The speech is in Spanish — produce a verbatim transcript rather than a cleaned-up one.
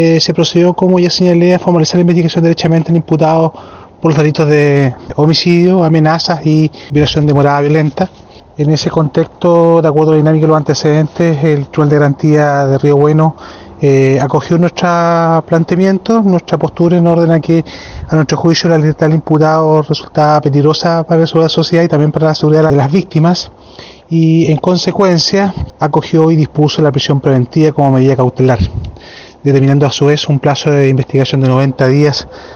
Eh, se procedió, como ya señalé, a formalizar la investigación derechamente en imputados por los delitos de homicidio, amenazas y violación de morada violenta. En ese contexto, de acuerdo a la dinámica de los antecedentes, el Tribunal de Garantía de Río Bueno eh, acogió nuestro planteamiento, nuestra postura en orden a que, a nuestro juicio, la libertad del imputado resultaba peligrosa para la sociedad y también para la seguridad de las víctimas, y en consecuencia acogió y dispuso la prisión preventiva como medida cautelar, determinando a su vez un plazo de investigación de noventa días